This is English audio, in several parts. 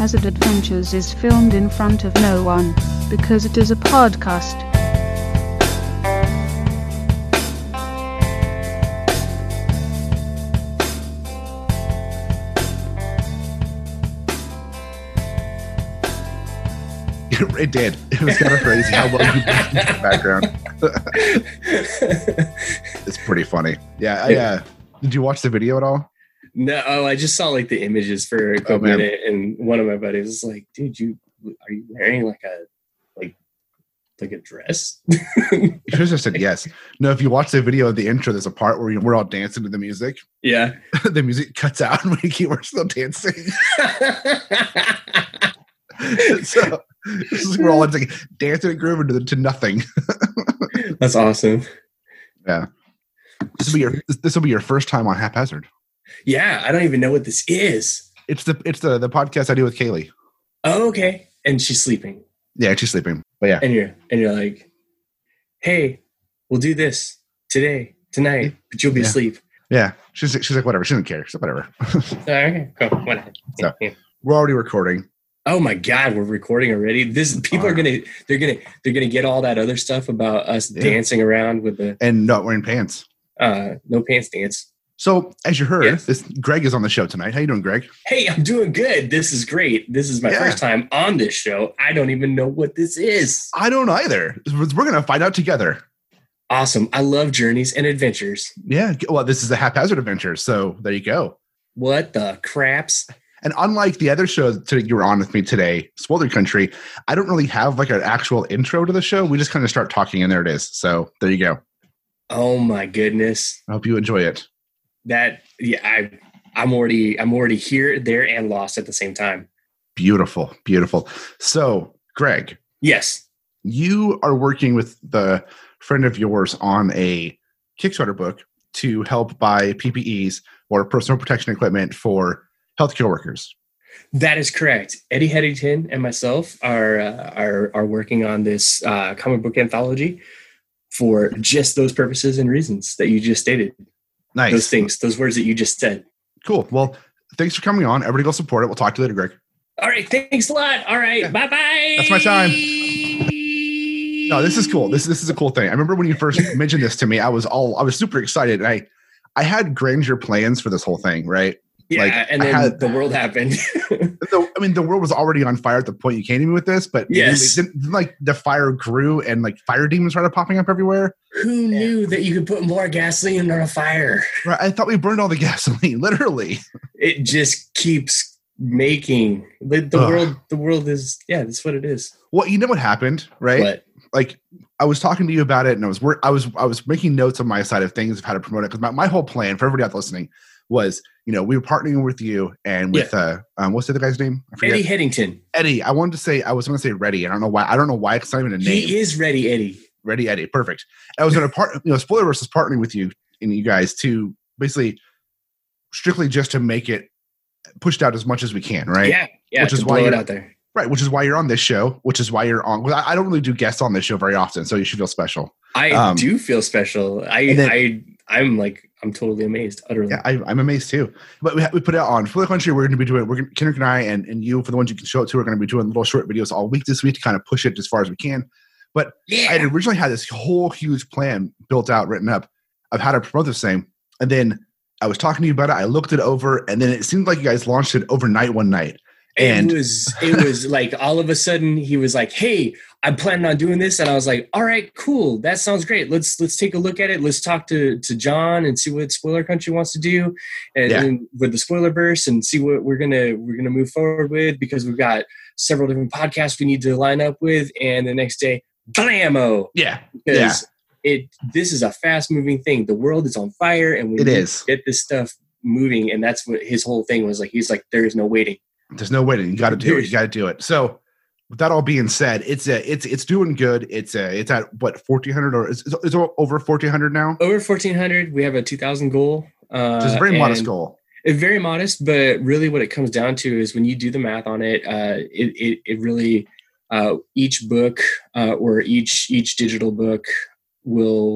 Haphazard Adventures is filmed in front of no one, because it is a podcast. It did. It was kind of crazy how well you put in the background. It's pretty funny. Yeah. Did you watch the video at all? No, I just saw like the images for a quick minute, and one of my buddies was like, "Dude, are you wearing like a dress?" You should have just said yes. No, if you watch the video of the intro, there's a part where we're all dancing to the music. Yeah. The music cuts out and we're still dancing. So we're all like dancing and grooving to nothing. That's awesome. Yeah. This will be your first time on Haphazard. Yeah, I don't even know what this is. It's the podcast I do with Kaylee. Oh, okay. And she's sleeping. Yeah, she's sleeping. But yeah. And you're like, "Hey, we'll do this tonight, but you'll be asleep." Yeah. She's like, whatever. She doesn't care. So whatever. Okay, cool. Whatever. So, we're already recording. Oh my God, we're recording already. People are gonna get all that other stuff about us dancing around with and not wearing pants. No pants dance. So as you heard, Greg is on the show tonight. How you doing, Greg? Hey, I'm doing good. This is great. This is my first time on this show. I don't even know what this is. I don't either. We're gonna find out together. Awesome. I love journeys and adventures. Yeah. Well, this is a Haphazard Adventure, so there you go. What the craps? And unlike the other shows that you were on with me today, Spoiler Country, I don't really have like an actual intro to the show. We just kind of start talking, and there it is. So there you go. Oh my goodness! I hope you enjoy it. I'm already here, there, and lost at the same time. Beautiful, beautiful. So, Greg. Yes. You are working with the friend of yours on a Kickstarter book to help buy PPEs or personal protection equipment for healthcare workers. That is correct. Eddie Headington and myself are working on this comic book anthology for just those purposes and reasons that you just stated. Nice. Those words that you just said. Cool. Well, thanks for coming on. Everybody go support it. We'll talk to you later, Greg. All right. Thanks a lot. All right. Yeah. Bye-bye. That's my time. No, this is cool. This is a cool thing. I remember when you first mentioned this to me, I was super excited. And I had grandeur plans for this whole thing, right? Yeah, and then the world happened. The world was already on fire at the point you came to me with this, but then, like the fire grew and like fire demons started popping up everywhere. Who knew that you could put more gasoline on a fire? Right, I thought we burned all the gasoline, literally. It just keeps making the world is that's what it is. Well, you know what happened, right? What? Like I was talking to you about it, and I was making notes on my side of things of how to promote it, because my whole plan for everybody out listening was, we were partnering with you and with what's the other guy's name? I forget. Eddie Headington. Eddie. I was going to say Reddy. I don't know why. It's not even a name. He is Ready Eddie. Ready Eddie. Perfect. I was going to Spoilerverse is partnering with you and you guys to basically strictly just to make it pushed out as much as we can, right? Yeah. Which is why you're out there. Right. Which is why you're on this show. Which is why you're on. I don't really do guests on this show very often, so you should feel special. I do feel special. I'm totally amazed. Utterly. Yeah, I'm amazed too. But we put it on Spoiler Country. We're going to be doing. Kendrick and I and you, for the ones you can show it to, are going to be doing little short videos all week this week to kind of push it as far as we can. But I had originally had this whole huge plan built out, written up of how to promote this thing, and then I was talking to you about it. I looked it over, and then it seemed like you guys launched it overnight one night. And it was like all of a sudden he was like, "Hey, I'm planning on doing this," and I was like, "All right, cool, that sounds great. Let's take a look at it. Let's talk to John and see what Spoiler Country wants to do, and with the Spoilerverse, and see what we're gonna move forward with, because we've got several different podcasts we need to line up with." And the next day, blammo! Because this is a fast moving thing. The world is on fire, and we need to get this stuff moving. And that's what his whole thing was like. He's like, "There is no waiting. There's no waiting. You got to do it. You got to do it." So, with that all being said, it's doing good. It's at what, 1,400 or is over 1,400 now? Over 1,400. We have a 2,000 goal. It's a very modest goal. Very modest, but really, what it comes down to is when you do the math on it, it really each book or each digital book will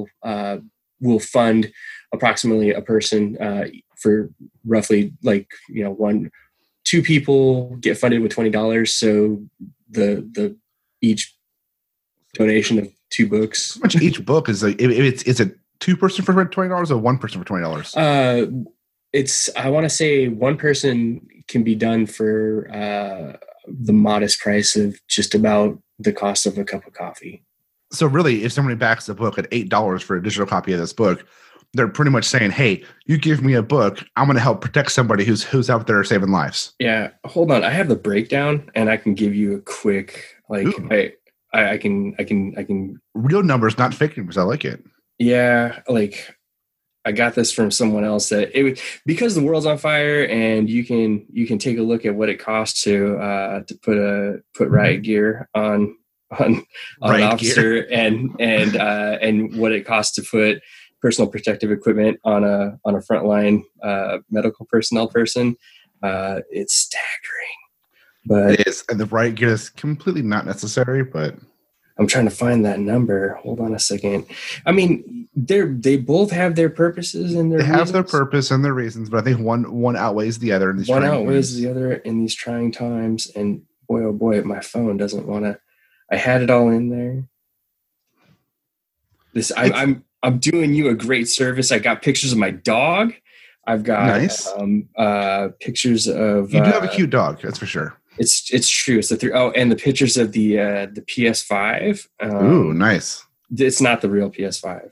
fund approximately a person for roughly 2 people get funded with $20. So the each donation of 2 books. How much each book is like? It's a 2-person for $20 or 1 person for $20? It's I want to say 1 person can be done for the modest price of just about the cost of a cup of coffee. So really, if somebody backs the book at $8 for a digital copy of this book, they're pretty much saying, "Hey, you give me a book, I'm going to help protect somebody who's out there saving lives." Yeah, hold on. I have the breakdown, and I can give you a quick I can real numbers, not fake numbers. I like it. Yeah, like I got this from someone else that because the world's on fire, and you can take a look at what it costs to put riot gear on an officer and what it costs to put personal protective equipment on a frontline medical personnel person. It's staggering, but it is, and the riot gear is completely not necessary. But I'm trying to find that number. Hold on a second. I mean, they both have their purposes and their reasons. Have their purpose and their reasons, but I think one outweirs the other in these. One outweighs the other in these trying times, and boy, oh boy, my phone doesn't want to. I had it all in there. I'm doing you a great service. I got pictures of my dog. I've got pictures of. You do have a cute dog, that's for sure. It's true. It's and the pictures of the PS5. Ooh, nice. It's not the real PS5.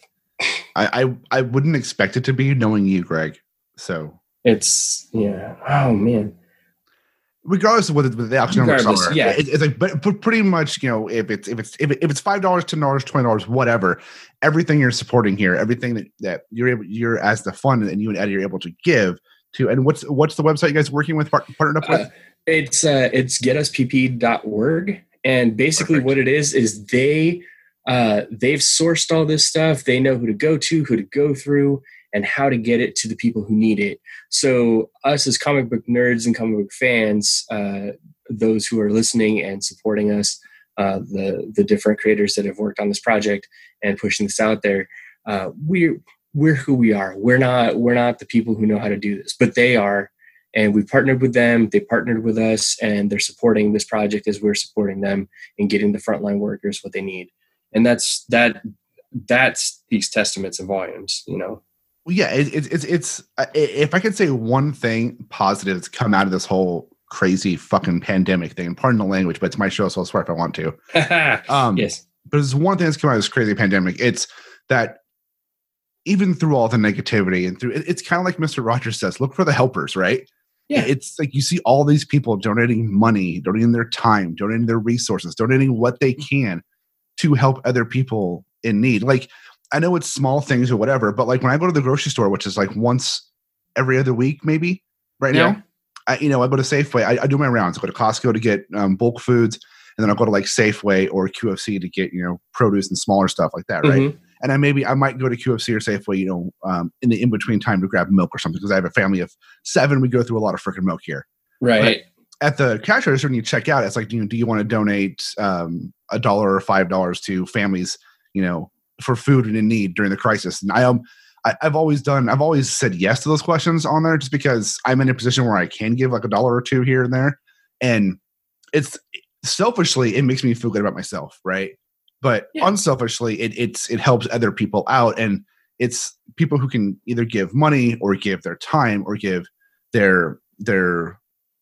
I wouldn't expect it to be, knowing you, Greg. So it's Oh man. Regardless of what the actual numbers are, yeah, it's like, but pretty much, if it's $5, $10, $20, whatever, everything you're supporting here, everything that you're as the fund and you and Eddie are able to give to. And what's the website you guys working with, partnered up with? It's getuspp.org, and basically what it is they've sourced all this stuff. They know who to go to, who to go through, and how to get it to the people who need it. So us as comic book nerds and comic book fans, those who are listening and supporting us, the different creators that have worked on this project and pushing this out there, we're who we are. We're not the people who know how to do this, but they are. And we partnered with them. They partnered with us, and they're supporting this project as we're supporting them and getting the frontline workers what they need. And that speaks testaments and volumes, Well, yeah, it's if I could say one thing positive that's come out of this whole crazy fucking pandemic thing, and pardon the language, but it's my show, so I'll swear if I want to. Yes. But there's one thing that's come out of this crazy pandemic. It's that even through all the negativity and it's kind of like Mr. Rogers says, look for the helpers, right? Yeah. It's like you see all these people donating money, donating their time, donating their resources, donating what they can to help other people in need. Like, I know it's small things or whatever, but like when I go to the grocery store, which is like once every other week, maybe now, I go to Safeway. I do my rounds. I go to Costco to get bulk foods, and then I'll go to like Safeway or QFC to get, produce and smaller stuff like that. Right. Mm-hmm. And I might go to QFC or Safeway, in the in-between time to grab milk or something, because I have a family of 7. We go through a lot of freaking milk here. Right. But at the cash register, when you check out, it's like, do you want to donate $1 or $5 to families, for food and in need during the crisis? And I've always said yes to those questions on there, just because I'm in a position where I can give like $1 or $2 here and there. And it's selfishly, it makes me feel good about myself. Right. But unselfishly, it helps other people out, and it's people who can either give money or give their time or give their in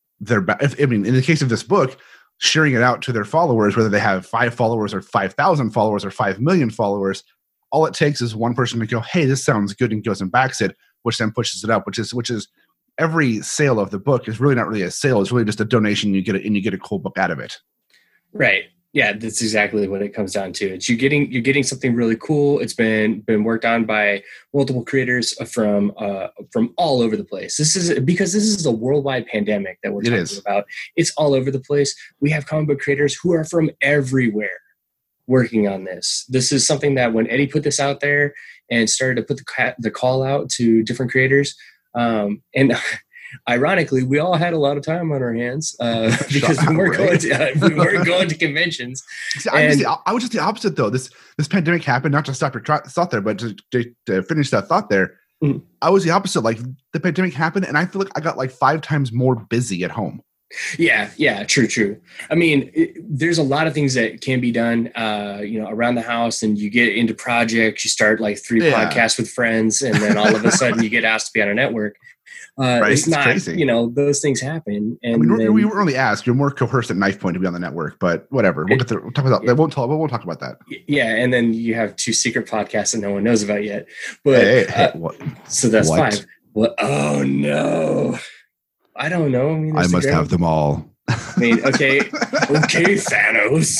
the case of this book, sharing it out to their followers, whether they have 5 followers or 5,000 followers or 5 million followers. All it takes is one person to go, hey, this sounds good, and goes and backs it, which then pushes it up, which is every sale of the book is really not really a sale. It's really just a donation. You get it, and you get a cool book out of it. Right. Yeah, that's exactly what it comes down to. It's you're getting something really cool. It's been worked on by multiple creators from all over the place. This is a worldwide pandemic that we're talking about. It's all over the place. We have comic book creators who are from everywhere working on this. This is something that when Eddie put this out there and started to put the call out to different creators, and ironically, we all had a lot of time on our hands because we weren't going to conventions. See, I was just the opposite, though. This pandemic happened, not to stop your thought there, but to finish that thought there. I was the opposite. Like the pandemic happened, and I feel like I got like 5 times more busy at home. Yeah, true. I mean, there's a lot of things that can be done, around the house, and you get into projects. You start like 3 podcasts with friends, and then all of a sudden you get asked to be on a network. Right? It's not crazy. Those things happen. And I mean, we weren't really asked. You're more coerced at Knife Point to be on the network, but whatever. We'll talk about that. We won't talk about that. Yeah, and then you have 2 secret podcasts that no one knows about yet. But so that's 5. What? Oh no. I don't know. I mean, I must have them all. I mean, okay, Thanos.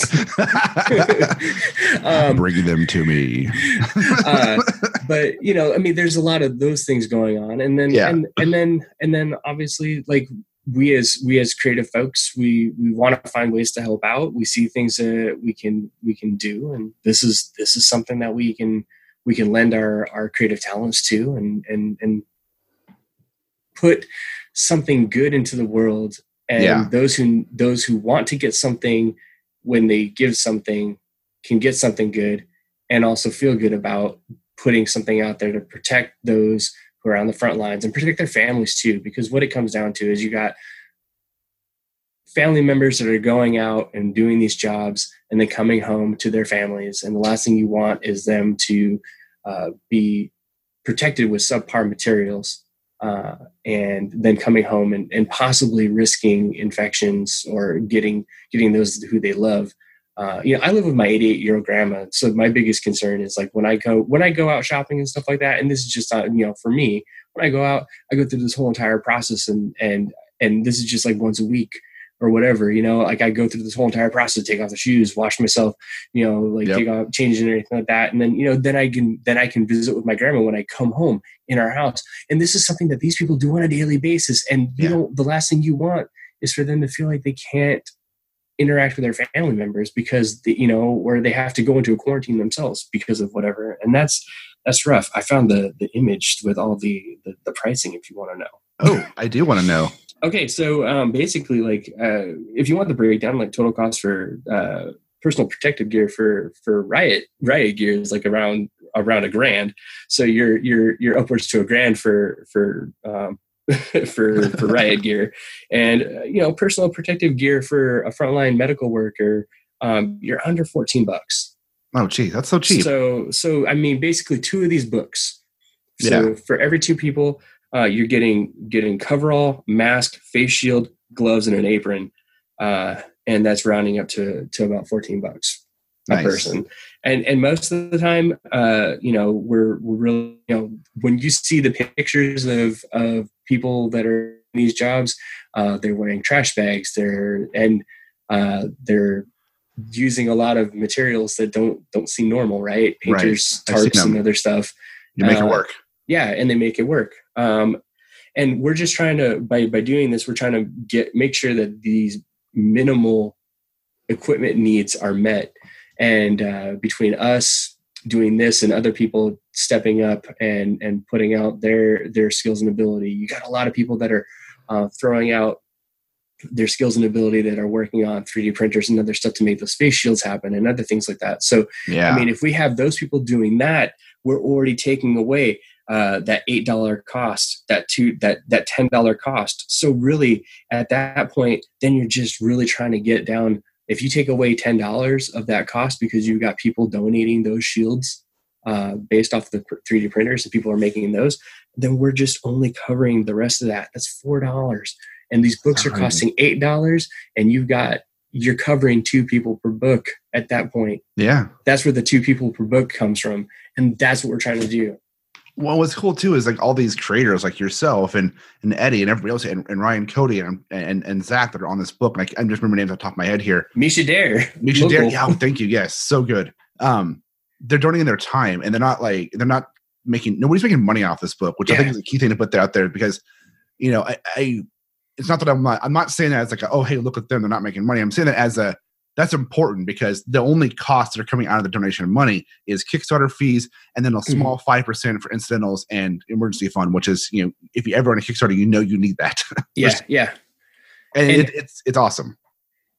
Bring them to me. But I mean, there's a lot of those things going on, and then and then obviously, like we as creative folks, we want to find ways to help out. We see things that we can do, and this is something that we can lend our creative talents to, and put something good into the world, and those who want to get something, when they give something, can get something good, and also feel good about putting something out there to protect those who are on the front lines and protect their families too. Because what it comes down to is you got family members that are going out and doing these jobs and then coming home to their families, and the last thing you want is them to be protected with subpar materials. And then coming home and possibly risking infections or getting those who they love. I live with my 88-year-old grandma, so my biggest concern is like when I go out shopping and stuff like that. And this is just for me, when I go out, I go through this whole entire process, and this is just like once a week or whatever. Like I go through this whole entire process, take off the shoes, wash myself, take off, change and everything like that. And then, then I can visit with my grandma when I come home in our house. And this is something that these people do on a daily basis. And the last thing you want is for them to feel like they can't interact with their family members because or they have to go into a quarantine themselves because of whatever. And that's rough. I found the image with all the pricing, if you want to know. Oh, I do want to know. Okay, so basically, like, if you want the breakdown, like total cost for personal protective gear for riot gear is like around $1,000. So you're upwards to $1,000 for riot gear, and personal protective gear for a frontline medical worker, you're under $14. Oh, gee, that's so cheap. So I mean, basically 2 of these books. So for every 2 people. You're getting coverall, mask, face shield, gloves, and an apron, and that's rounding up to about $14 a person. And most of the time, we're really, when you see the pictures of people that are in these jobs, they're wearing trash bags. They're using a lot of materials that don't seem normal, right? Painters, tarps, and other stuff. You make it work. Yeah, and they make it work. And we're just trying to, by doing this, we're trying to make sure that these minimal equipment needs are met. And between us doing this and other people stepping up and putting out their skills and ability, you got a lot of people that are throwing out their skills and ability that are working on 3D printers and other stuff to make those face shields happen and other things like that. So, I mean, if we have those people doing that, we're already taking away that $8 cost, that $10 cost. So really at that point, then you're just really trying to get down. If you take away $10 of that cost because you've got people donating those shields based off the 3D printers and people are making those, then we're just only covering the rest of that. That's $4. And these books are costing $8, and you're covering 2 people per book at that point. Yeah. That's where the 2 people per book comes from. And that's what we're trying to do. Well, what's cool too is like all these creators like yourself and Eddie and everybody else and Ryan Cody and Zach that are on this book. Like I'm just remember names off the top of my head here. Misha Dare. Yeah, thank you. Yes, so good. They're donating their time, and nobody's making money off this book, which I think is a key thing to put out there because, it's not that I'm not saying that as like, oh, hey, look at them, they're not making money. I'm saying that that's important because the only costs that are coming out of the donation of money is Kickstarter fees and then a small 5% for incidentals and emergency fund, which is, if you ever run a Kickstarter, you need that. Yeah. And it's awesome.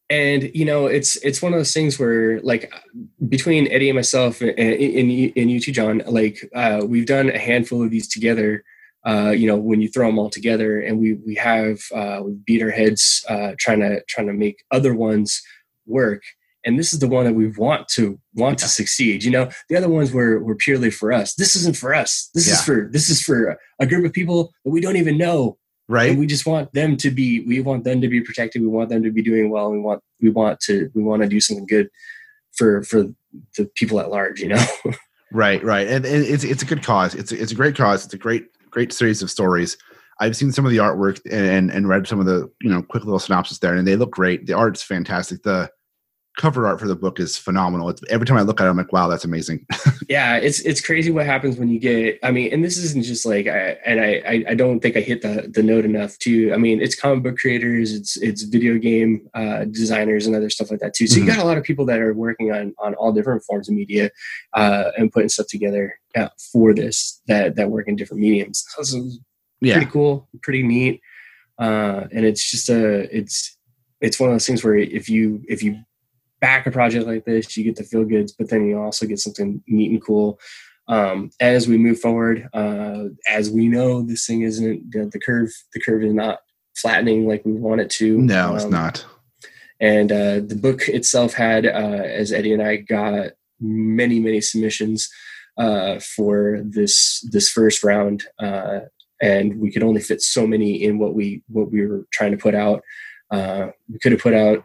And it's one of those things where, like, between Eddie and myself and you too, John, like, we've done a handful of these together. When you throw them all together, and we beat our heads trying to make other ones work. And this is the one that we want to succeed. The other ones were purely for us. This isn't for us. This is for a group of people that we don't even know. Right. And we just want them to be protected. We want them to be doing well. We want to do something good for the people at large, Right. And it's a good cause. It's a great cause. It's a great series of stories. I've seen some of the artwork and read some of the, quick little synopsis there, and they look great. The art's fantastic. The cover art for the book is phenomenal. Every time I look at it, I'm like, wow, that's amazing. Yeah, it's crazy what happens when you get, and this isn't just like, I don't think I hit the note enough too. It's comic book creators, it's video game designers and other stuff like that too. So you got a lot of people that are working on all different forms of media and putting stuff together for this, that work in different mediums. So it's pretty cool, pretty neat. And it's just it's one of those things where if you back a project like this, you get the feel goods, but then you also get something neat and cool. As we move forward, as we know, this thing isn't the curve is not flattening like we want it to. No, it's not. And the book itself had, as Eddie and I got many submissions for this first round, and we could only fit so many in what we were trying to put out. We could have put out.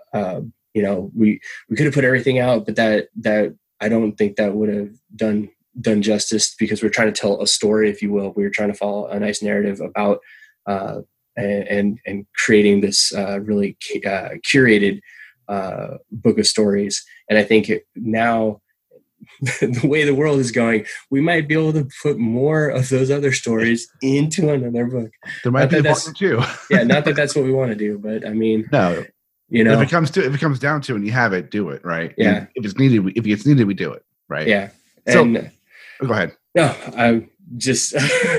We could have put everything out, but that I don't think that would have done justice, because we're trying to tell a story, if you will. We were trying to follow a nice narrative about and creating this really curated book of stories. And I think now, the way the world is going, we might be able to put more of those other stories into another book. There might be one too. Yeah, not that that's what we want to do, but no. If it comes down to it and you have it, do it, right? Yeah. And if it's needed, we do it, right? Yeah. So, go ahead. No, I'm just.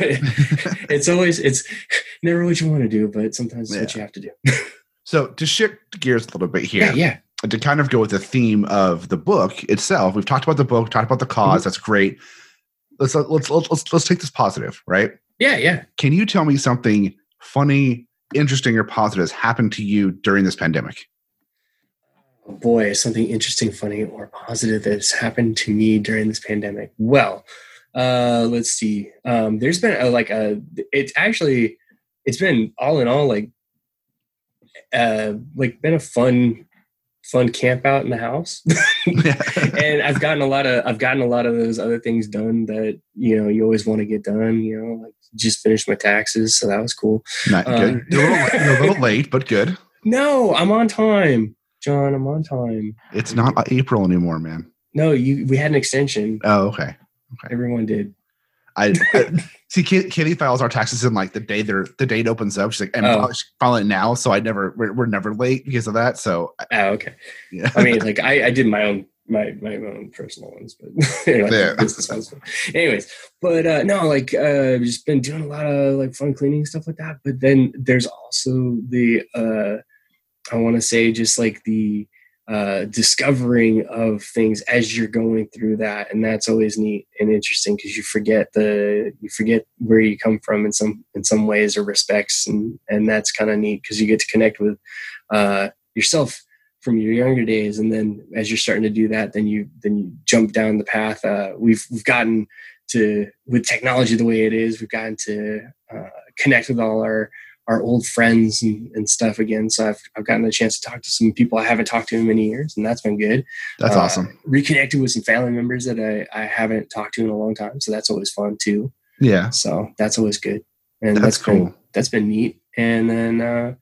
it's never what you want to do, but sometimes it's what you have to do. So to shift gears a little bit here, yeah. To kind of go with the theme of the book itself, we've talked about the book, talked about the cause. That's great. Let's take this positive, right? Yeah. Can you tell me something funny, interesting, or positive has happened to you during this pandemic? Oh boy, something interesting, funny, or positive that's happened to me during this pandemic. Well, let's see. There's been it's been all in all been a fun camp out in the house. And I've gotten a lot of those other things done that you always want to get done. Like just finished my taxes, so that was cool. Not good. You're a little late, but good. No, I'm on time, John. I'm on time. It's not April anymore, man. No, we had an extension. Oh, okay. Everyone did. I see. Kitty files our taxes in like the date opens up. She's like, I'm filing it now, so we're never late because of that. So okay. Yeah. I did my own personal ones, but business ones. Anyways, but just been doing a lot of fun cleaning stuff like that. But then there's also the I want to say just the discovering of things as you're going through that, and that's always neat and interesting, because you forget where you come from in some ways or respects, and that's kind of neat, because you get to connect with yourself from your younger days, and then as you're starting to do that, then you jump down the path. We've gotten to, with technology the way it is, we've gotten to connect with all our old friends and stuff again. So I've gotten a chance to talk to some people I haven't talked to in many years, and that's been good. That's awesome. Reconnected with some family members that I haven't talked to in a long time. So that's always fun too. Yeah. So that's always good. And that's cool. That's been neat. And then,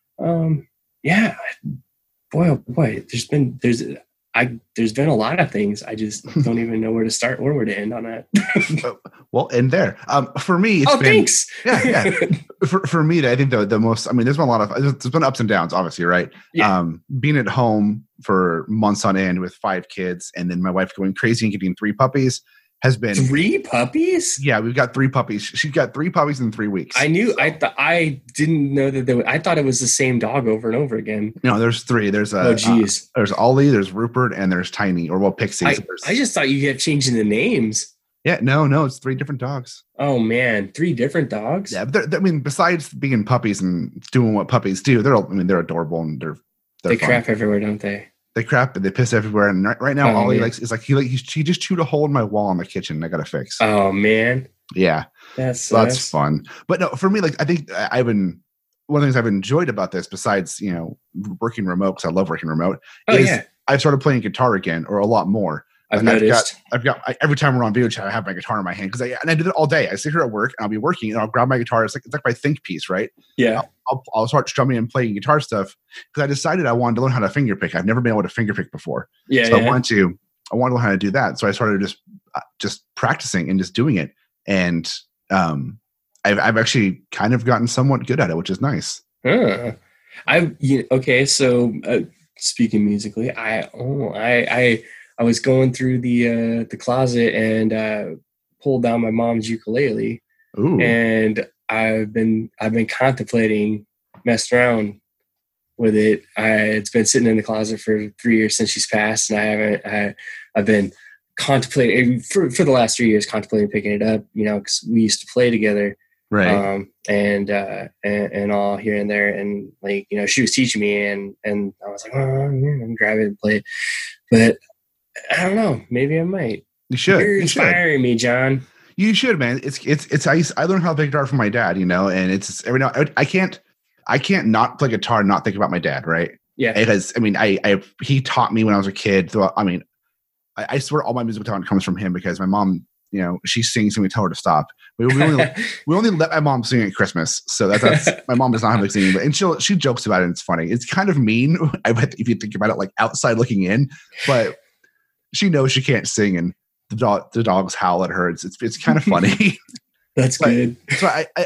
boy, oh boy, there's been a lot of things. I just don't even know where to start or where to end on that. Well, end there. For me, it's been, thanks. Yeah. For me, I think the most, there's been a lot of, there's been ups and downs, obviously, right? Yeah. Being at home for months on end with 5 kids, and then my wife going crazy and getting 3 puppies. has been 3 puppies. Yeah, we've got 3 puppies. She's got 3 puppies in 3 weeks. I didn't know that I thought it was the same dog over and over again. No, there's 3. There's there's Ollie, there's Rupert, and there's Tiny, or Pixie. I just thought you kept changing the names. Yeah, no, it's 3 different dogs. Oh man, 3 different dogs. Yeah, but besides being puppies and doing what puppies do, they're adorable and they crap everywhere, don't they? They crap and they piss everywhere. And right now, all he likes is he just chewed a hole in my wall in the kitchen. I got to fix. Oh man, yeah, that's fun. But no, for me, like I think one of the things I've enjoyed about this, besides working remote, because I love working remote, I've started playing guitar again, or a lot more. I've noticed. I've got every time we're on video chat, I have my guitar in my hand because I do it all day. I sit here at work and I'll be working and I'll grab my guitar. It's like my think piece, right? Yeah. I'll start strumming and playing guitar stuff because I decided I wanted to learn how to finger pick. I've never been able to finger pick before. Yeah. So I wanted to learn how to do that. So I started just practicing and just doing it. And I've actually kind of gotten somewhat good at it, which is nice. Okay. So speaking musically, I was going through the closet and pulled down my mom's ukulele. Ooh. And I've been contemplating messing around with it. It's been sitting in the closet for 3 years since she's passed, and I've been contemplating for the last 3 years, contemplating picking it up. Because we used to play together, right? And all here and there, and she was teaching me, and I was like, I'm grab it and play it, but I don't know. Maybe I might. You should. You're inspiring me, John. You should, man. It's I learned how to play guitar from my dad, and it's every now I can't not play guitar and not think about my dad, right? Yeah. Because he taught me when I was a kid. So I swear all my musical talent comes from him because my mom, she sings and we tell her to stop. We only let my mom sing at Christmas, so that's my mom does not have like singing, and she jokes about it. And it's funny. It's kind of mean, if you think about it, like outside looking in, but she knows she can't sing, and the dogs howl at her. It's kind of funny. That's good. So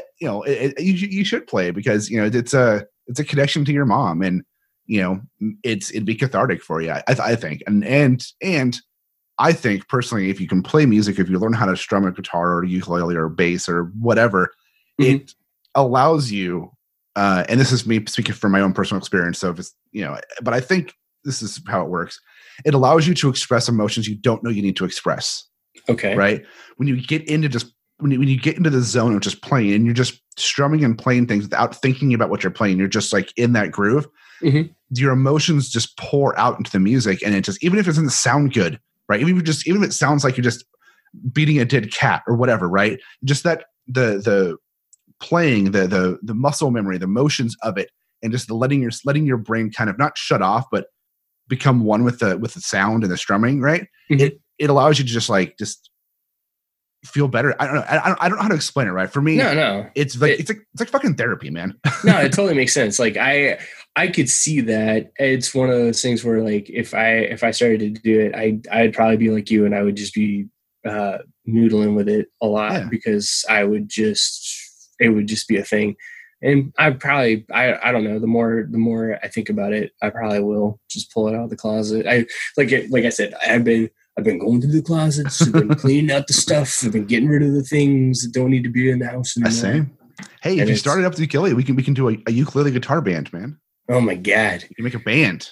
you should play because it's a connection to your mom, and it'd be cathartic for you. I think, and I think personally, if you can play music, if you learn how to strum a guitar or a ukulele or a bass or whatever, it allows you. And this is me speaking from my own personal experience. So if it's but I think this is how it works. It allows you to express emotions you don't know you need to express. Okay. Right. When you get into when you get into the zone of just playing and you're just strumming and playing things without thinking about what you're playing, you're just like in that groove. Mm-hmm. Your emotions just pour out into the music, and it just, even if it doesn't sound good, right? Even if it sounds like you're just beating a dead cat or whatever, right? Just that the playing, the muscle memory, the motions of it, and just letting your brain kind of not shut off, but become one with the sound and the strumming, right? Mm-hmm. It allows you to just feel better. I don't know. I don't know how to explain it, right? For me, no. It's like fucking therapy, man. No, it totally makes sense. Like I could see that. It's one of those things where like if I started to do it, I'd probably be like you, and I would just be noodling with it a lot because it would just be a thing. And I don't know, the more I think about it, I probably will just pull it out of the closet. Like I said, I've been going through the closets, I've been cleaning out the stuff, I've been getting rid of the things that don't need to be in the house anymore. Same. Hey, if you started up the ukulele, we can do a ukulele guitar band, man. Oh my God. You can make a band.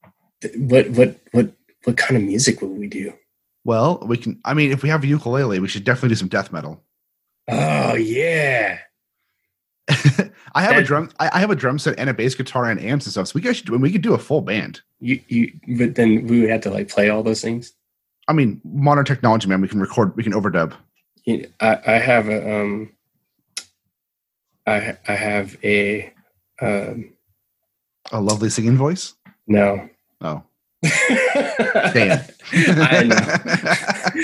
What kind of music would we do? Well, we can, if we have a ukulele, we should definitely do some death metal. Oh yeah. I have a drum set and a bass guitar and amps and stuff. So we could do a full band. But then we would have to like play all those things. Modern technology, man. We can record. We can overdub. I have a lovely singing voice. No. Oh. Damn. I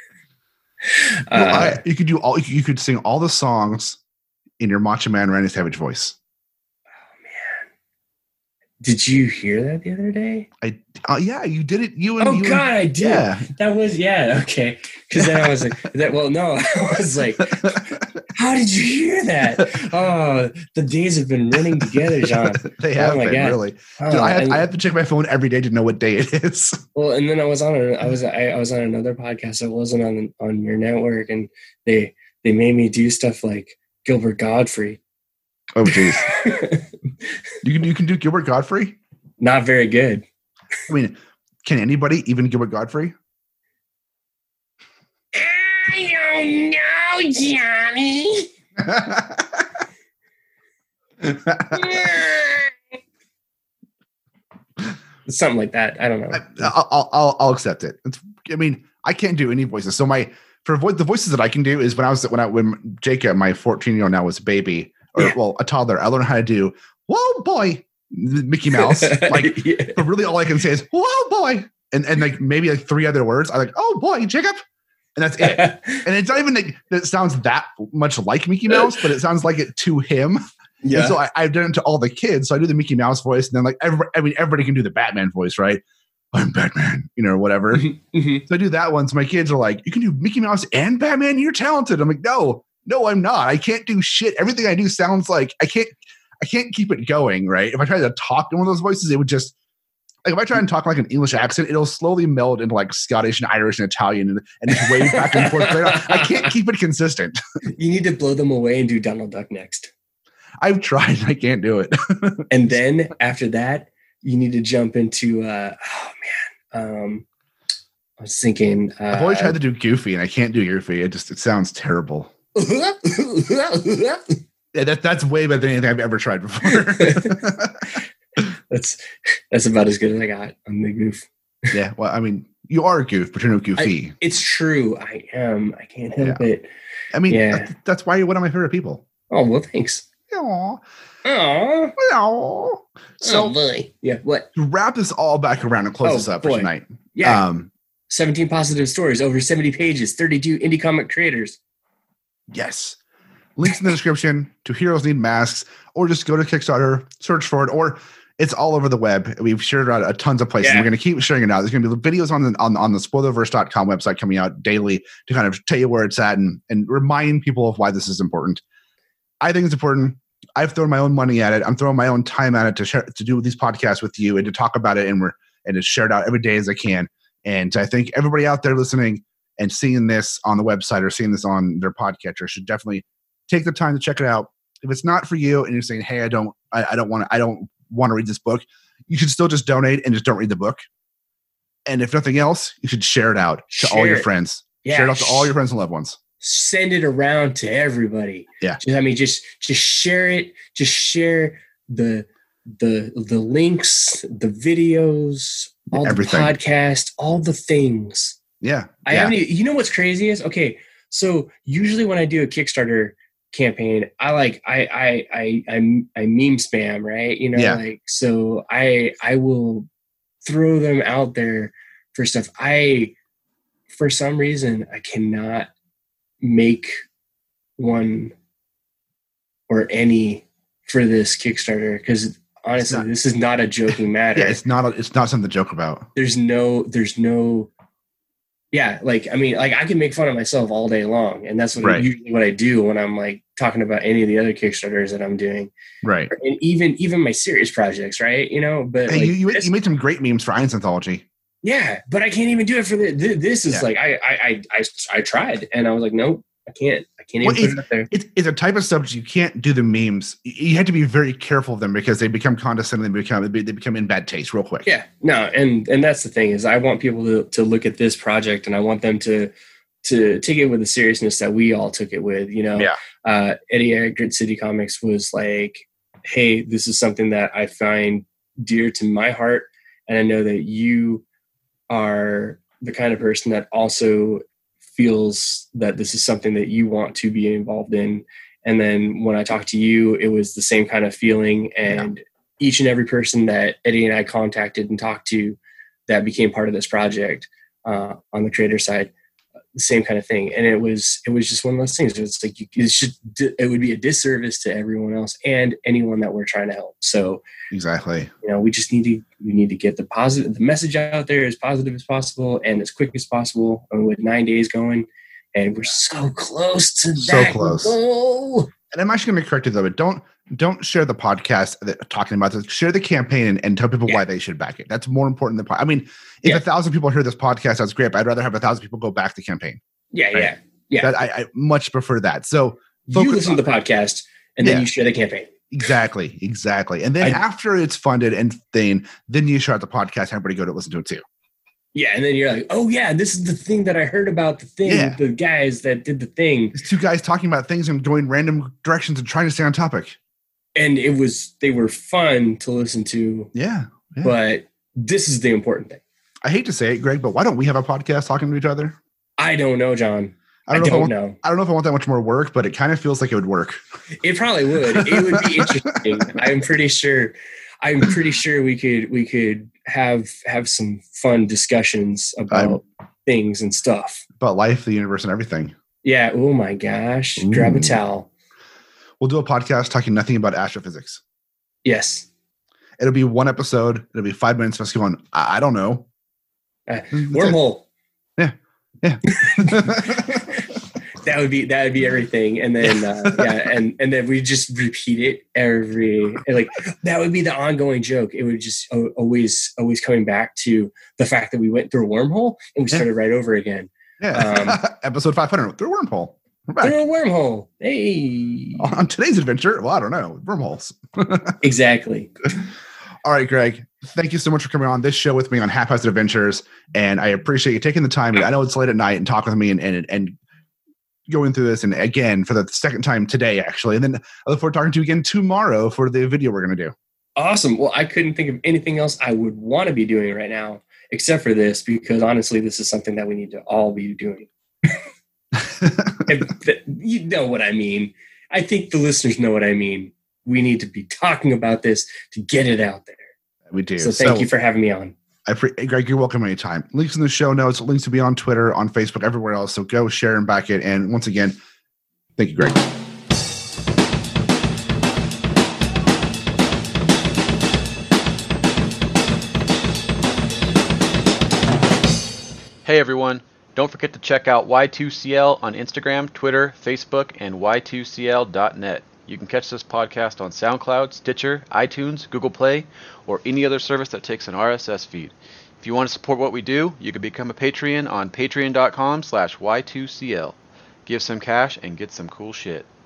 know. You could sing all the songs in your Macho Man Randy Savage voice. Oh Did you hear that the other day? Yeah, you did it. I did. Yeah. That was okay. Because then I was like, no, I was like, how did you hear that? Oh, the days have been running together, John. They have been, really. Dude, I have to check my phone every day to know what day it is. Well, and then I was on another podcast that wasn't on your network, and they made me do stuff like Gilbert Gottfried. Oh, geez. You can do Gilbert Gottfried? Not very good. I mean, can anybody, even Gilbert Gottfried? I don't know, Johnny. Something like that. I don't know. I'll accept it. I mean, I can't do any voices. So the voices that I can do is when Jacob, my 14-year-old now, was a baby, or a toddler, I learned how to do "Whoa boy" Mickey Mouse. But really all I can say is "Whoa boy," and like maybe like 3 other words. I like "Oh boy, Jacob," and that's it. And it's not even like that sounds that much like Mickey Mouse, but it sounds like it to him. Yeah. And so I've done it to all the kids. So I do the Mickey Mouse voice, and then like everybody can do the Batman voice, right? I'm Batman, or whatever. Mm-hmm. So I do that one. So my kids are like, "You can do Mickey Mouse and Batman? You're talented." I'm like, No, I'm not. I can't do shit. Everything I do sounds like I can't keep it going, right? If I try to talk in one of those voices, it would just like if I try and talk like an English accent, it'll slowly meld into like Scottish and Irish and Italian and just wave back and forth. I can't keep it consistent. You need to blow them away and do Donald Duck next. I've tried. I can't do it. And then after that, you need to jump into I was thinking I've always tried to do Goofy and I can't do Goofy. It sounds terrible. Yeah, that's way better than anything I've ever tried before. That's about as good as I got on the Goof. Yeah, well, I mean, you are a goof, but you're no Goofy. It's true. I am. I can't help it. I mean, that's why you're one of my favorite people. Oh, well, thanks. Aww. So, boy. Yeah, what? To wrap this all back around and close this up for tonight. Yeah. 17 positive stories, over 70 pages, 32 indie comic creators. Yes. Links in the description to Heroes Need Masks, or just go to Kickstarter, search for it, or it's all over the web. We've shared it out tons of places. Yeah. We're going to keep sharing it out. There's going to be videos on the spoilerverse.com website coming out daily to kind of tell you where it's at and remind people of why this is important. I think it's important. I've thrown my own money at it. I'm throwing my own time at it to do these podcasts with you and to talk about it and to share it out every day as I can. And I think everybody out there listening and seeing this on the website or seeing this on their podcatcher should definitely take the time to check it out. If it's not for you and you're saying, "Hey, I don't want to read this book," you should still just donate and just don't read the book. And if nothing else, you should share it out to all your friends. Yeah. Share it out to all your friends and loved ones. Send it around to everybody. Yeah. Just share it. Just share the links, the videos, all everything. The podcast, all the things. Yeah. I haven't. You know what's crazy is, okay, so usually when I do a Kickstarter campaign, I meme spam, right? So I will throw them out there for stuff. For some reason, I cannot make one or any for this Kickstarter because honestly, this is not a joking matter. Yeah, it's not something to joke about. There's no. Yeah, I can make fun of myself all day long, and that's usually what I do when I'm talking about any of the other Kickstarters that I'm doing. Right, and even my serious projects, right? But hey, you made some great memes for Iron's Anthology. Yeah, but I can't even do it for this. Is I tried, and I was like, nope, I can't even put it up there. It's a type of subject you can't do the memes. You have to be very careful of them because they become condescending. They become in bad taste real quick. Yeah, no, and that's the thing is I want people to look at this project and I want them to take it with the seriousness that we all took it with. Eddie at Grit City Comics was like, hey, this is something that I find dear to my heart, and I know that you are the kind of person that also feels that this is something that you want to be involved in. And then when I talked to you, it was the same kind of feeling. And each and every person that Eddie and I contacted and talked to that became part of this project on the creator side the same kind of thing. And it was just one of those things. It's like it would be a disservice to everyone else and anyone that we're trying to help. So exactly, we just need to get the message out there as positive as possible and as quick as possible. And with 9 days going, and we're so close to that goal. And I'm actually going to be corrected though, but don't share the podcast talking about this. Share the campaign and tell people why they should back it. That's more important than. I mean, if 1,000 people hear this podcast, that's great. But I'd rather have 1,000 people go back the campaign. Yeah. I much prefer that. So you listen to the podcast and then you share the campaign. Exactly. And then after it's funded and then you share the podcast. Everybody go to listen to it too. Yeah, and then you're like, oh yeah, this is the thing that I heard about the guys that did the thing. These two guys talking about things and going random directions and trying to stay on topic. And they were fun to listen to. Yeah. But this is the important thing. I hate to say it, Greg, but why don't we have a podcast talking to each other? I don't know, John. I don't know. I don't know if I want that much more work, but it kind of feels like it would work. It probably would. It would be interesting. I'm pretty sure we could have some fun discussions about things and stuff. About life, the universe, and everything. Yeah. Oh my gosh. Ooh. Grab a towel. We'll do a podcast talking nothing about astrophysics. Yes. It'll be one episode. It'll be 5 minutes of us going, I don't know. Wormhole. Yeah. That would be everything. And then and then we just repeat it that would be the ongoing joke. It would just always coming back to the fact that we went through a wormhole and we started right over again. Yeah. Episode 500 through a wormhole. We're back. Through a wormhole. Hey. On today's adventure, well, I don't know, wormholes. Exactly. All right, Greg. Thank you so much for coming on this show with me on Haphazard Adventures, and I appreciate you taking the time. I know it's late at night and talk with me and going through this, and again for the second time today, actually. And then I look forward to talking to you again tomorrow for the video we're going to do. Awesome. Well, I couldn't think of anything else I would want to be doing right now except for this, because honestly, this is something that we need to all be doing. You know what I mean. I think the listeners know what I mean. We need to be talking about this to get it out there. We do. So thank you for having me on. Greg, you're welcome anytime. Links in the show notes, links to be on Twitter, on Facebook, everywhere else. So go share and back it. And once again, thank you, Greg. Hey everyone, don't forget to check out Y2CL on Instagram, Twitter, Facebook, and y2cl.net. You can catch this podcast on SoundCloud, Stitcher, iTunes, Google Play, or any other service that takes an RSS feed. If you want to support what we do, you can become a Patreon on patreon.com/Y2CL. Give some cash and get some cool shit.